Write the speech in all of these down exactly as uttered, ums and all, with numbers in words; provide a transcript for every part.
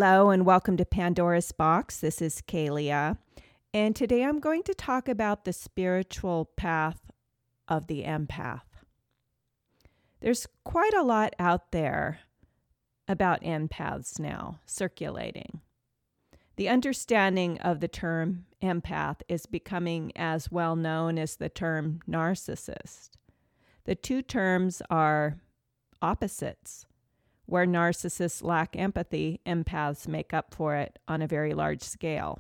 Hello and welcome to Pandora's Box. This is Kalia, and today I'm going to talk about the spiritual path of the empath. There's quite a lot out there about empaths now circulating. The understanding of the term empath is becoming as well known as the term narcissist. The two terms are opposites. Where narcissists lack empathy, empaths make up for it on a very large scale.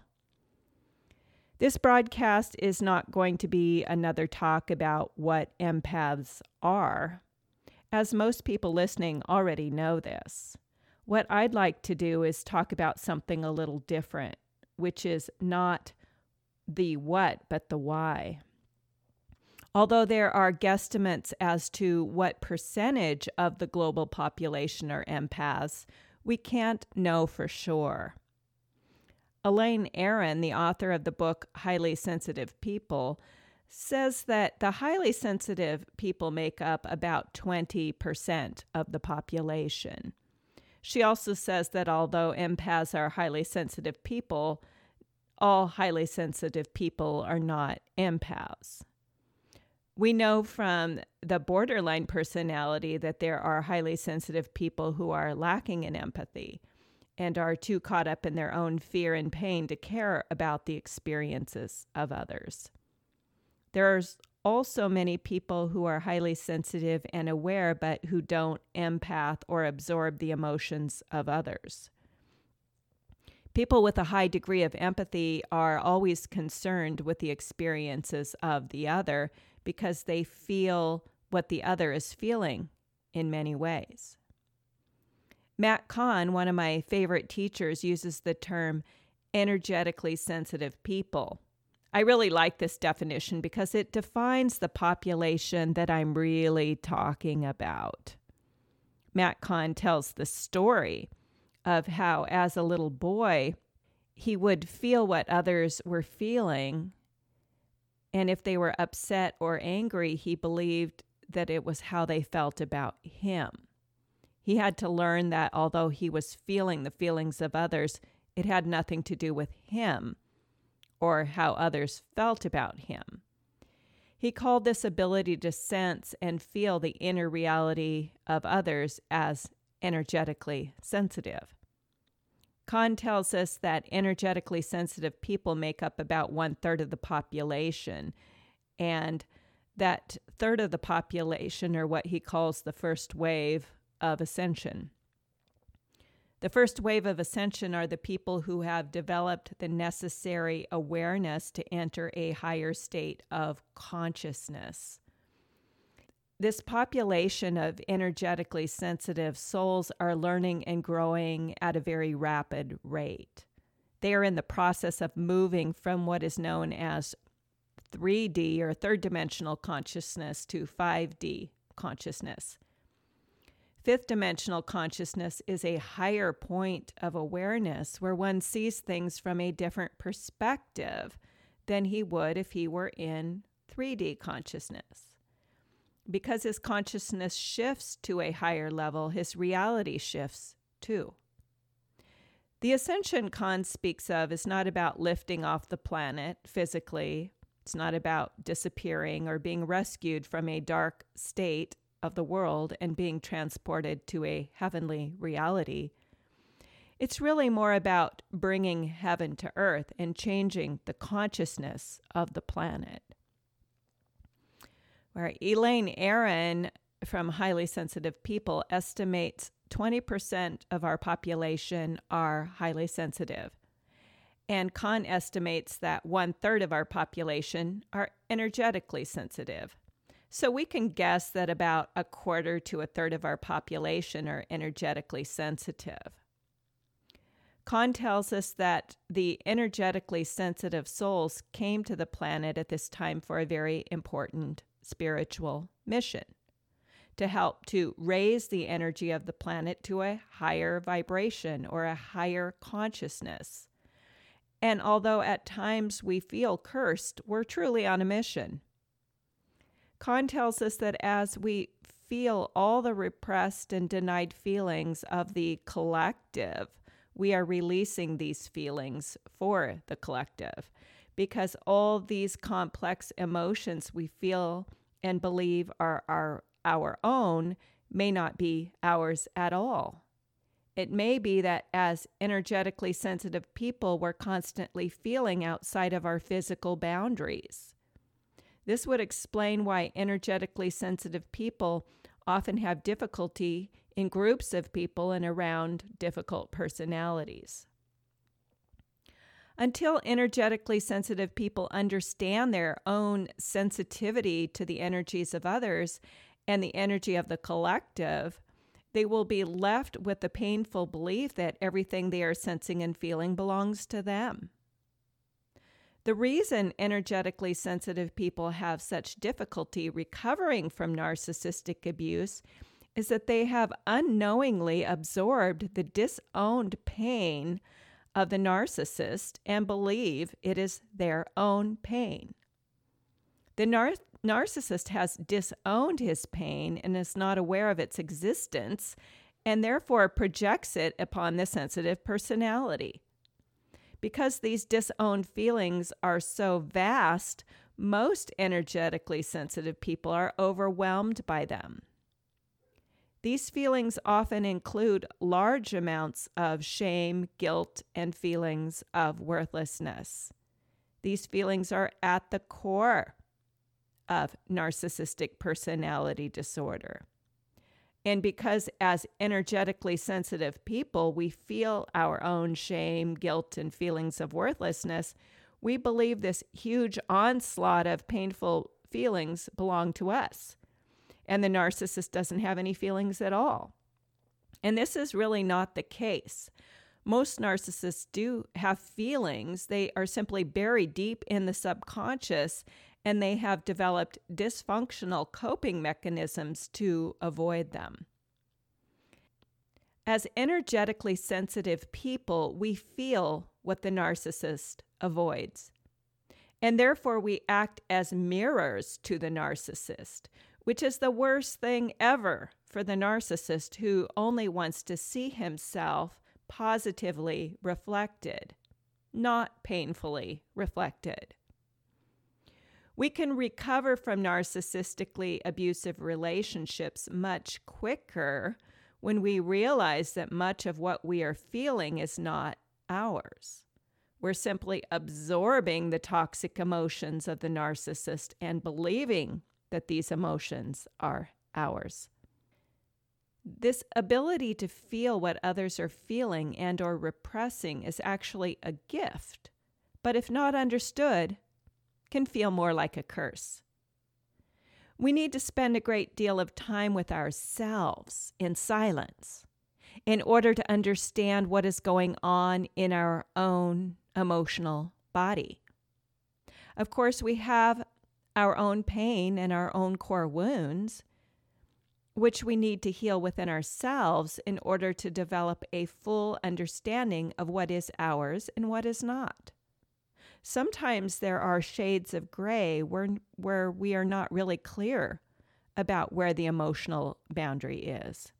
This broadcast is not going to be another talk about what empaths are, as most people listening already know this. What I'd like to do is talk about something a little different, which is not the what, but the why. Although there are guesstimates as to what percentage of the global population are empaths, we can't know for sure. Elaine Aron, the author of the book Highly Sensitive People, says that the highly sensitive people make up about twenty percent of the population. She also says that although empaths are highly sensitive people, all highly sensitive people are not empaths. We know from the borderline personality that there are highly sensitive people who are lacking in empathy and are too caught up in their own fear and pain to care about the experiences of others. There's also many people who are highly sensitive and aware, but who don't empath or absorb the emotions of others. People with a high degree of empathy are always concerned with the experiences of the other because they feel what the other is feeling in many ways. Matt Kahn, one of my favorite teachers, uses the term energetically sensitive people. I really like this definition because it defines the population that I'm really talking about. Matt Kahn tells the story of how, as a little boy, he would feel what others were feeling, and if they were upset or angry, he believed that it was how they felt about him. He had to learn that although he was feeling the feelings of others, it had nothing to do with him or how others felt about him. He called this ability to sense and feel the inner reality of others as energetically sensitive. Kahn tells us that energetically sensitive people make up about one-third of the population, and that third of the population are what he calls the first wave of ascension. The first wave of ascension are the people who have developed the necessary awareness to enter a higher state of consciousness. This population of energetically sensitive souls are learning and growing at a very rapid rate. They are in the process of moving from what is known as three D or third dimensional consciousness to five D consciousness. Fifth dimensional consciousness is a higher point of awareness where one sees things from a different perspective than he would if he were in three D consciousness. Because his consciousness shifts to a higher level, his reality shifts too. The ascension Kahn speaks of is not about lifting off the planet physically. It's not about disappearing or being rescued from a dark state of the world and being transported to a heavenly reality. It's really more about bringing heaven to earth and changing the consciousness of the planet. Where Elaine Aron from Highly Sensitive People estimates twenty percent of our population are highly sensitive. And Kahn estimates that one-third of our population are energetically sensitive. So we can guess that about a quarter to a third of our population are energetically sensitive. Kahn tells us that the energetically sensitive souls came to the planet at this time for a very important spiritual mission, to help to raise the energy of the planet to a higher vibration or a higher consciousness. And although at times we feel cursed, we're truly on a mission. Kahn tells us that as we feel all the repressed and denied feelings of the collective, we are releasing these feelings for the collective, because all these complex emotions we feel and believe are our, our own may not be ours at all. It may be that as energetically sensitive people, we're constantly feeling outside of our physical boundaries. This would explain why energetically sensitive people often have difficulty in groups of people and around difficult personalities. Until energetically sensitive people understand their own sensitivity to the energies of others and the energy of the collective, they will be left with the painful belief that everything they are sensing and feeling belongs to them. The reason energetically sensitive people have such difficulty recovering from narcissistic abuse is that they have unknowingly absorbed the disowned pain of the narcissist and believe it is their own pain. The nar- narcissist has disowned his pain and is not aware of its existence, and therefore projects it upon the sensitive personality. Because these disowned feelings are so vast, most energetically sensitive people are overwhelmed by them. These feelings often include large amounts of shame, guilt, and feelings of worthlessness. These feelings are at the core of narcissistic personality disorder. And because as energetically sensitive people, we feel our own shame, guilt, and feelings of worthlessness, we believe this huge onslaught of painful feelings belong to us. And the narcissist doesn't have any feelings at all. And this is really not the case. Most narcissists do have feelings. They are simply buried deep in the subconscious, and they have developed dysfunctional coping mechanisms to avoid them. As energetically sensitive people, we feel what the narcissist avoids. And therefore, we act as mirrors to the narcissist, which is the worst thing ever for the narcissist who only wants to see himself positively reflected, not painfully reflected. We can recover from narcissistically abusive relationships much quicker when we realize that much of what we are feeling is not ours. We're simply absorbing the toxic emotions of the narcissist and believing that these emotions are ours. This ability to feel what others are feeling and or repressing is actually a gift, but if not understood, can feel more like a curse. We need to spend a great deal of time with ourselves in silence in order to understand what is going on in our own emotional body. Of course, we have our own pain and our own core wounds, which we need to heal within ourselves in order to develop a full understanding of what is ours and what is not. Sometimes there are shades of gray where, where we are not really clear about where the emotional boundary is.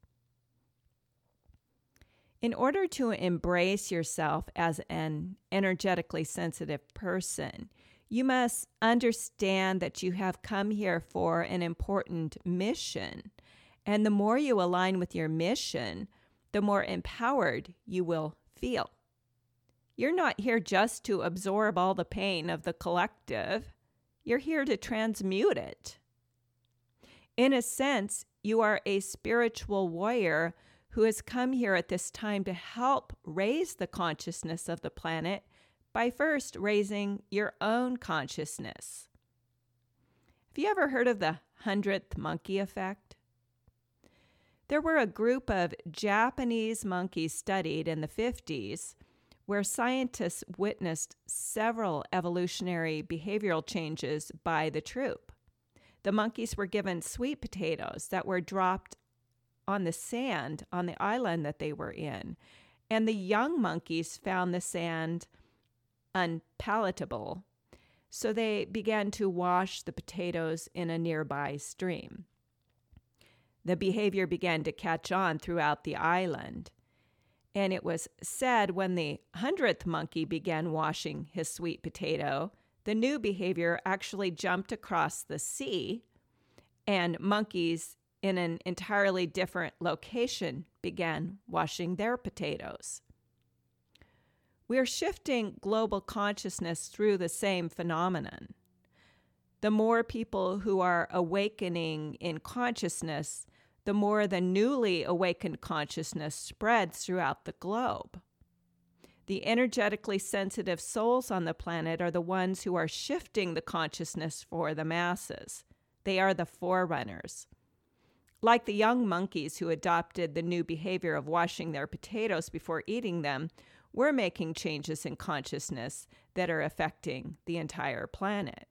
In order to embrace yourself as an energetically sensitive person, you must understand that you have come here for an important mission. And the more you align with your mission, the more empowered you will feel. You're not here just to absorb all the pain of the collective. You're here to transmute it. In a sense, you are a spiritual warrior who has come here at this time to help raise the consciousness of the planet by first raising your own consciousness. Have you ever heard of the hundredth monkey effect? There were a group of Japanese monkeys studied in the fifties where scientists witnessed several evolutionary behavioral changes by the troop. The monkeys were given sweet potatoes that were dropped on the sand on the island that they were in, and the young monkeys found the sand unpalatable, so they began to wash the potatoes in a nearby stream. The behavior began to catch on throughout the island, And it was said when the hundredth monkey began washing his sweet potato, the new behavior actually jumped across the sea, and monkeys in an entirely different location began washing their potatoes. We're shifting global consciousness through the same phenomenon. The more people who are awakening in consciousness, the more the newly awakened consciousness spreads throughout the globe. The energetically sensitive souls on the planet are the ones who are shifting the consciousness for the masses. They are the forerunners. Like the young monkeys who adopted the new behavior of washing their potatoes before eating them, we're making changes in consciousness that are affecting the entire planet.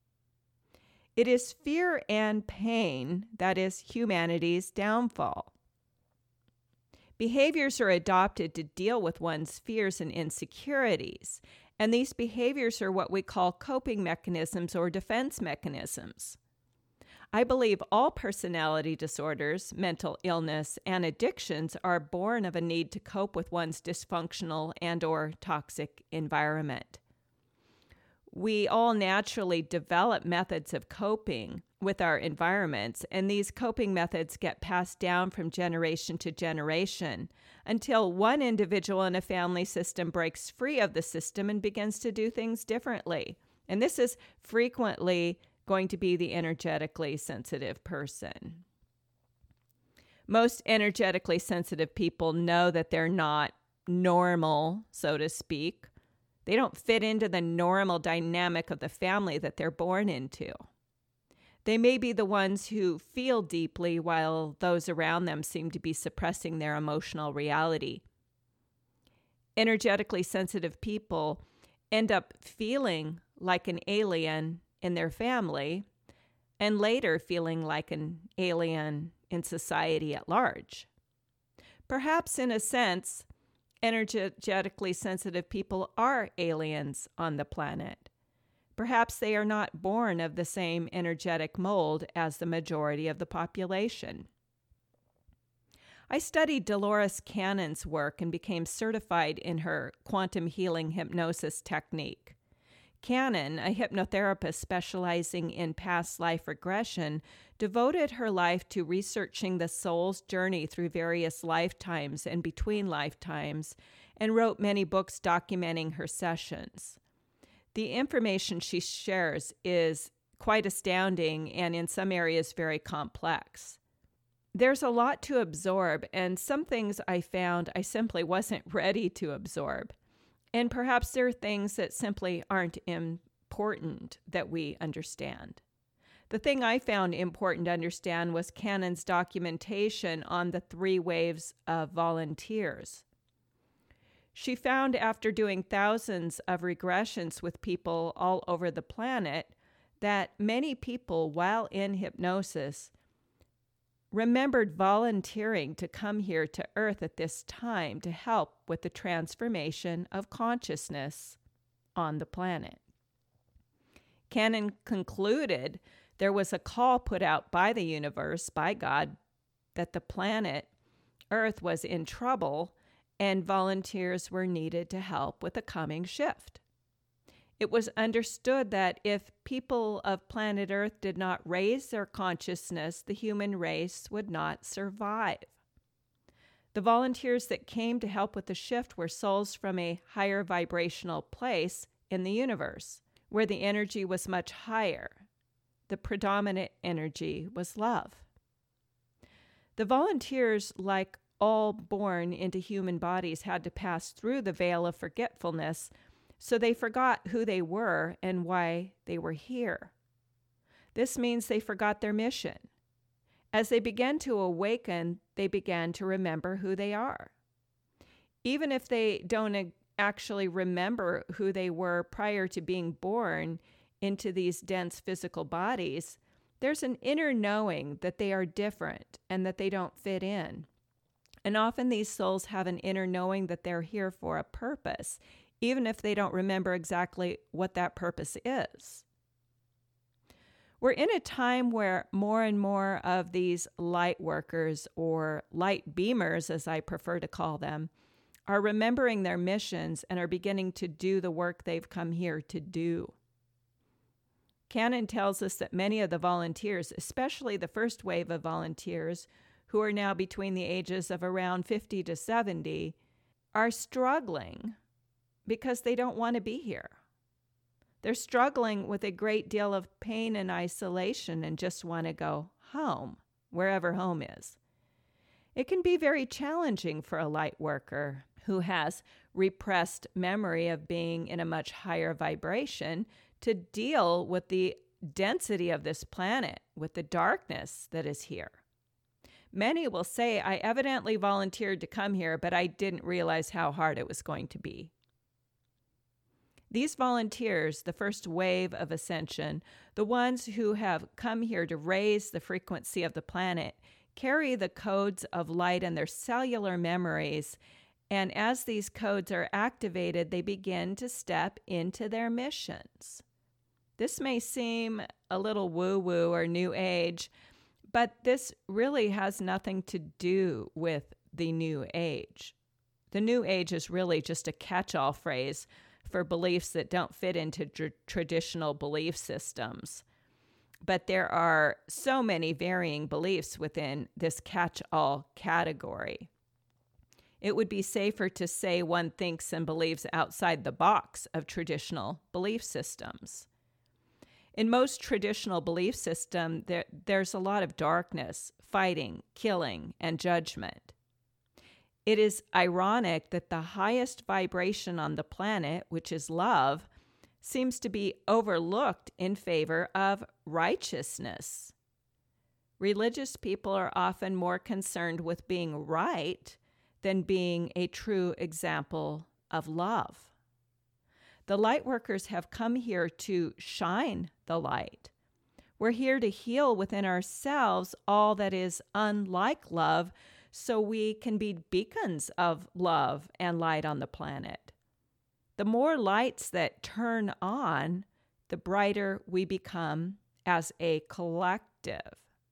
It is fear and pain that is humanity's downfall. Behaviors are adopted to deal with one's fears and insecurities, and these behaviors are what we call coping mechanisms or defense mechanisms. I believe all personality disorders, mental illness, and addictions are born of a need to cope with one's dysfunctional and or toxic environment. We all naturally develop methods of coping with our environments, and these coping methods get passed down from generation to generation until one individual in a family system breaks free of the system and begins to do things differently. And this is frequently going to be the energetically sensitive person. Most energetically sensitive people know that they're not normal, so to speak. They don't fit into the normal dynamic of the family that they're born into. They may be the ones who feel deeply while those around them seem to be suppressing their emotional reality. Energetically sensitive people end up feeling like an alien in their family and later feeling like an alien in society at large. Perhaps in a sense, energetically sensitive people are aliens on the planet. Perhaps they are not born of the same energetic mold as the majority of the population. I studied Dolores Cannon's work and became certified in her quantum healing hypnosis technique. Cannon, a hypnotherapist specializing in past life regression, devoted her life to researching the soul's journey through various lifetimes and between lifetimes, and wrote many books documenting her sessions. The information she shares is quite astounding and in some areas very complex. There's a lot to absorb, and some things I found I simply wasn't ready to absorb. And perhaps there are things that simply aren't important that we understand. The thing I found important to understand was Cannon's documentation on the three waves of volunteers. She found after doing thousands of regressions with people all over the planet that many people, while in hypnosis, remembered volunteering to come here to Earth at this time to help with the transformation of consciousness on the planet. Cannon concluded there was a call put out by the universe, by God, that the planet Earth was in trouble and volunteers were needed to help with the coming shift. It was understood that if people of planet Earth did not raise their consciousness, the human race would not survive. The volunteers that came to help with the shift were souls from a higher vibrational place in the universe, where the energy was much higher. The predominant energy was love. The volunteers, like all born into human bodies, had to pass through the veil of forgetfulness, so they forgot who they were and why they were here. This means they forgot their mission. As they began to awaken, they began to remember who they are. Even if they don't actually remember who they were prior to being born into these dense physical bodies, there's an inner knowing that they are different and that they don't fit in. And often these souls have an inner knowing that they're here for a purpose, even if they don't remember exactly what that purpose is. We're in a time where more and more of these light workers, or light beamers as I prefer to call them, are remembering their missions and are beginning to do the work they've come here to do. Canon tells us that many of the volunteers, especially the first wave of volunteers, who are now between the ages of around fifty to seventy, are struggling because they don't want to be here. They're struggling with a great deal of pain and isolation and just want to go home, wherever home is. It can be very challenging for a light worker who has repressed memory of being in a much higher vibration to deal with the density of this planet, with the darkness that is here. Many will say, I evidently volunteered to come here, but I didn't realize how hard it was going to be. These volunteers, the first wave of ascension, the ones who have come here to raise the frequency of the planet, carry the codes of light in their cellular memories, and as these codes are activated, they begin to step into their missions. This may seem a little woo-woo or new age, but this really has nothing to do with the new age. The new age is really just a catch-all phrase for beliefs that don't fit into tr- traditional belief systems. But there are so many varying beliefs within this catch-all category. It would be safer to say one thinks and believes outside the box of traditional belief systems. In most traditional belief systems, there, there's a lot of darkness, fighting, killing, and judgment. It is ironic that the highest vibration on the planet, which is love, seems to be overlooked in favor of righteousness. Religious people are often more concerned with being right than being a true example of love. The light workers have come here to shine the light. We're here to heal within ourselves all that is unlike love, so we can be beacons of love and light on the planet. The more lights that turn on, the brighter we become as a collective.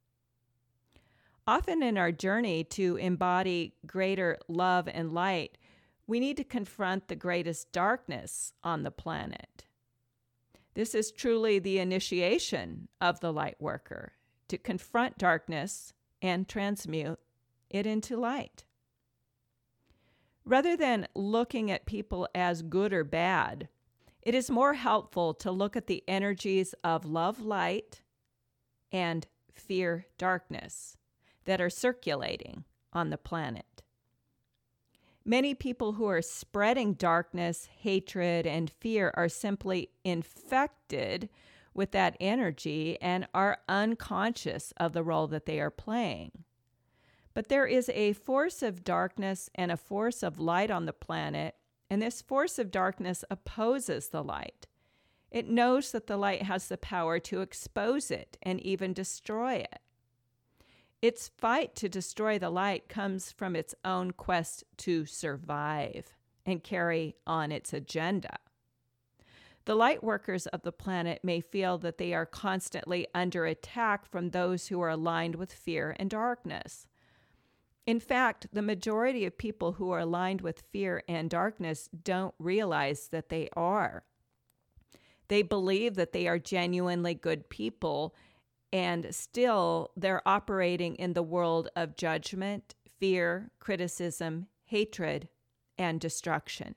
Often in our journey to embody greater love and light, we need to confront the greatest darkness on the planet. This is truly the initiation of the light worker, to confront darkness and transmute it into light. Rather than looking at people as good or bad, it is more helpful to look at the energies of love light and fear darkness that are circulating on the planet. Many people who are spreading darkness, hatred, and fear are simply infected with that energy and are unconscious of the role that they are playing. But there is a force of darkness and a force of light on the planet, and this force of darkness opposes the light. It knows that the light has the power to expose it and even destroy it. Its fight to destroy the light comes from its own quest to survive and carry on its agenda. The light workers of the planet may feel that they are constantly under attack from those who are aligned with fear and darkness. In fact, the majority of people who are aligned with fear and darkness don't realize that they are. They believe that they are genuinely good people, and still they're operating in the world of judgment, fear, criticism, hatred, and destruction.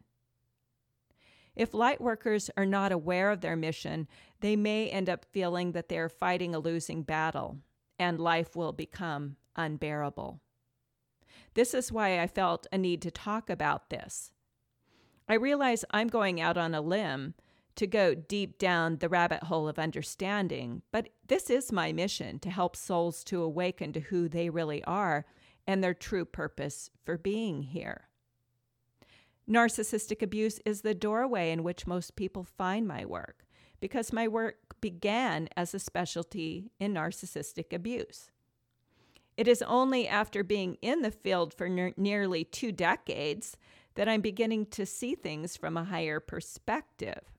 If light workers are not aware of their mission, they may end up feeling that they are fighting a losing battle, and life will become unbearable. This is why I felt a need to talk about this. I realize I'm going out on a limb to go deep down the rabbit hole of understanding, but this is my mission, to help souls to awaken to who they really are and their true purpose for being here. Narcissistic abuse is the doorway in which most people find my work, because my work began as a specialty in narcissistic abuse. It is only after being in the field for ne- nearly two decades that I'm beginning to see things from a higher perspective.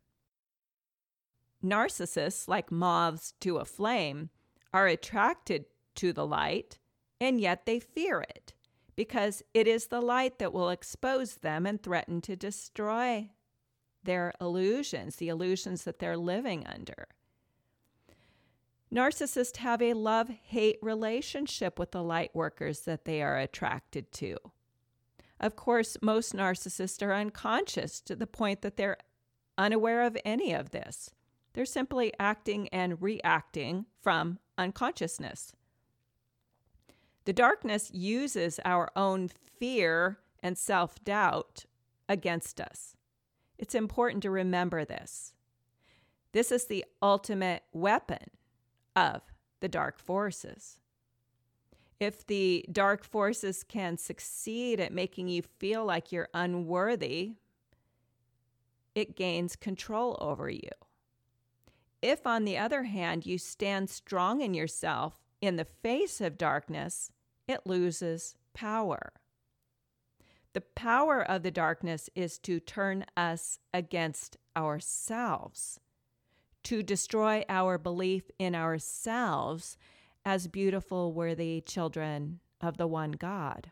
Narcissists, like moths to a flame, are attracted to the light, and yet they fear it because it is the light that will expose them and threaten to destroy their illusions, the illusions that they're living under. Narcissists have a love-hate relationship with the light workers that they are attracted to. Of course, most narcissists are unconscious to the point that they're unaware of any of this. They're simply acting and reacting from unconsciousness. The darkness uses our own fear and self-doubt against us. It's important to remember this. This is the ultimate weapon of the dark forces. If the dark forces can succeed at making you feel like you're unworthy, it gains control over you. If, on the other hand, you stand strong in yourself in the face of darkness, it loses power. The power of the darkness is to turn us against ourselves, to destroy our belief in ourselves as beautiful, worthy children of the one God.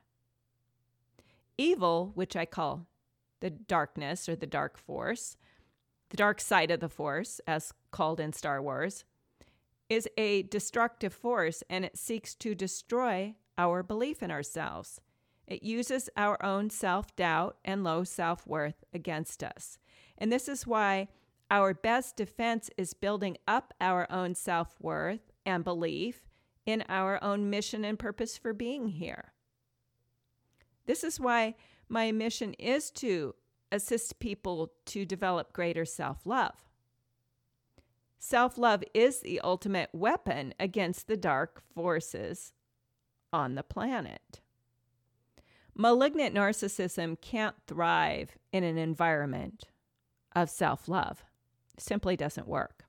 Evil, which I call the darkness or the dark force, the dark side of the force, as called in Star Wars, is a destructive force, and it seeks to destroy our belief in ourselves. It uses our own self-doubt and low self-worth against us. And this is why our best defense is building up our own self-worth and belief in our own mission and purpose for being here. This is why my mission is to assist people to develop greater self-love. Self-love is the ultimate weapon against the dark forces on the planet. Malignant narcissism can't thrive in an environment of self-love. It simply doesn't work.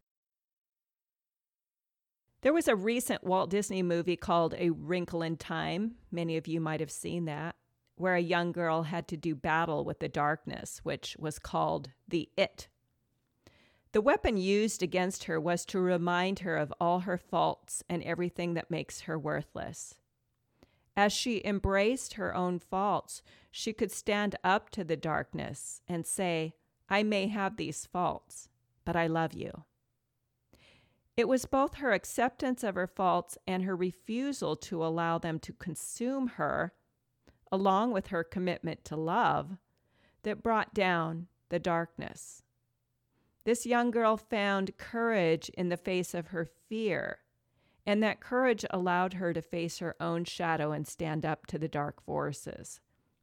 There was a recent Walt Disney movie called A Wrinkle in Time. Many of you might have seen that, where a young girl had to do battle with the darkness, which was called the It. The weapon used against her was to remind her of all her faults and everything that makes her worthless. As she embraced her own faults, she could stand up to the darkness and say, "I may have these faults, but I love you." It was both her acceptance of her faults and her refusal to allow them to consume her, along with her commitment to love, that brought down the darkness. This young girl found courage in the face of her fear, and that courage allowed her to face her own shadow and stand up to the dark forces.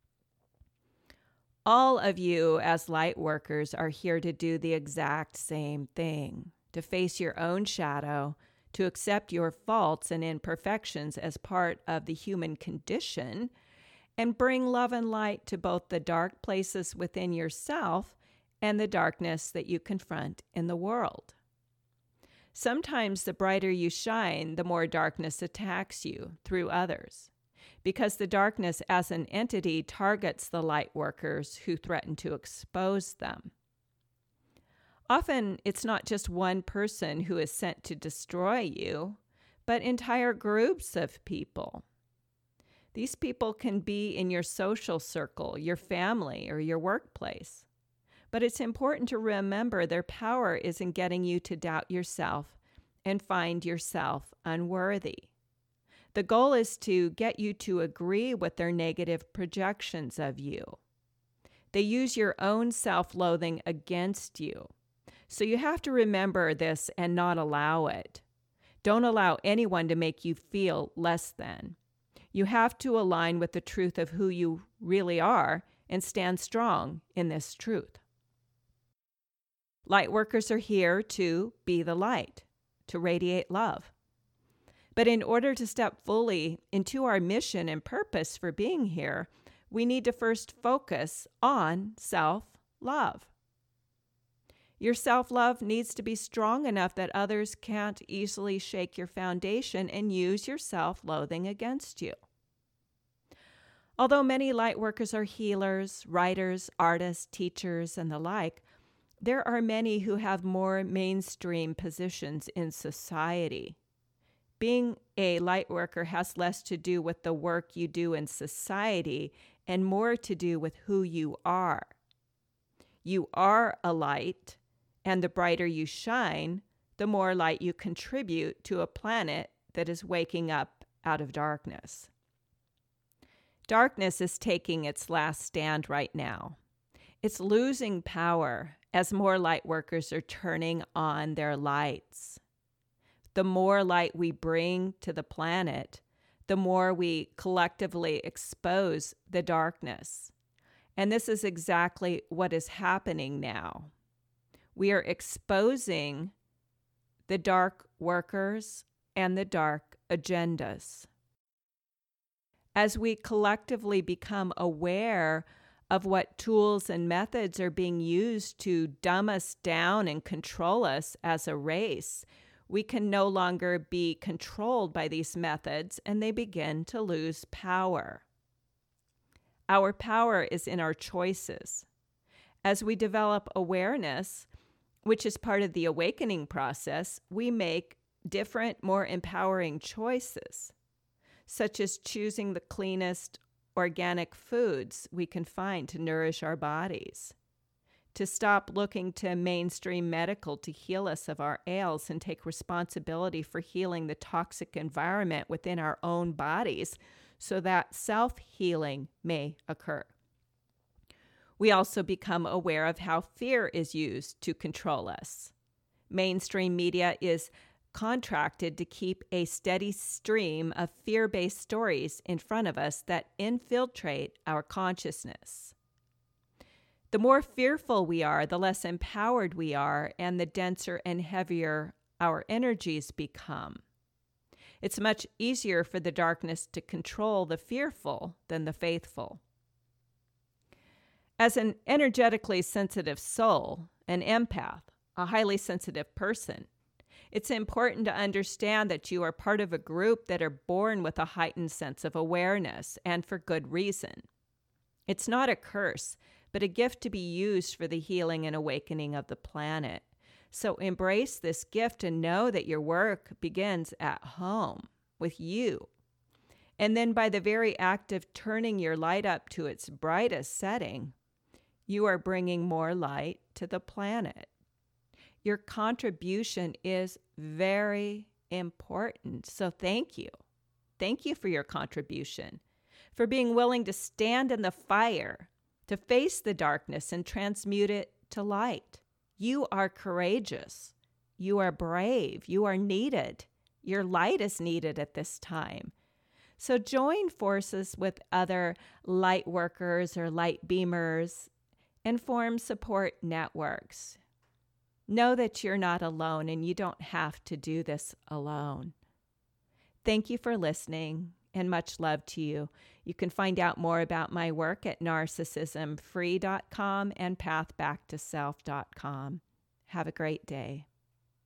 All of you as light workers are here to do the exact same thing, to face your own shadow, to accept your faults and imperfections as part of the human condition, and bring love and light to both the dark places within yourself and the darkness that you confront in the world. Sometimes the brighter you shine, the more darkness attacks you through others, because the darkness as an entity targets the light workers who threaten to expose them. Often, it's not just one person who is sent to destroy you, but entire groups of people. These people can be in your social circle, your family, or your workplace. But it's important to remember their power is in getting you to doubt yourself and find yourself unworthy. The goal is to get you to agree with their negative projections of you. They use your own self-loathing against you. So you have to remember this and not allow it. Don't allow anyone to make you feel less than. You have to align with the truth of who you really are and stand strong in this truth. Light workers are here to be the light, to radiate love. But in order to step fully into our mission and purpose for being here, we need to first focus on self-love. Your self-love needs to be strong enough that others can't easily shake your foundation and use your self-loathing against you. Although many light workers are healers, writers, artists, teachers, and the like, there are many who have more mainstream positions in society. Being a light worker has less to do with the work you do in society and more to do with who you are. You are a light, and the brighter you shine, the more light you contribute to a planet that is waking up out of darkness. Darkness is taking its last stand right now. It's losing power as more light workers are turning on their lights. The more light we bring to the planet, the more we collectively expose the darkness. And this is exactly what is happening now. We are exposing the dark workers and the dark agendas. As we collectively become aware of what tools and methods are being used to dumb us down and control us as a race, we can no longer be controlled by these methods, and they begin to lose power. Our power is in our choices. As we develop awareness, which is part of the awakening process, we make different, more empowering choices, such as choosing the cleanest organic foods we can find to nourish our bodies, to stop looking to mainstream medical to heal us of our ails and take responsibility for healing the toxic environment within our own bodies so that self-healing may occur. We also become aware of how fear is used to control us. Mainstream media is contracted to keep a steady stream of fear-based stories in front of us that infiltrate our consciousness. The more fearful we are, the less empowered we are, and the denser and heavier our energies become. It's much easier for the darkness to control the fearful than the faithful. As an energetically sensitive soul, an empath, a highly sensitive person, it's important to understand that you are part of a group that are born with a heightened sense of awareness, and for good reason. It's not a curse, but a gift to be used for the healing and awakening of the planet. So embrace this gift and know that your work begins at home with you. And then by the very act of turning your light up to its brightest setting, you are bringing more light to the planet. Your contribution is very important. So thank you. Thank you for your contribution, for being willing to stand in the fire, to face the darkness and transmute it to light. You are courageous. You are brave. You are needed. Your light is needed at this time. So join forces with other light workers or light beamers and form support networks. Know that you're not alone and you don't have to do this alone. Thank you for listening and much love to you. You can find out more about my work at narcissism free dot com and path back to self dot com. Have a great day.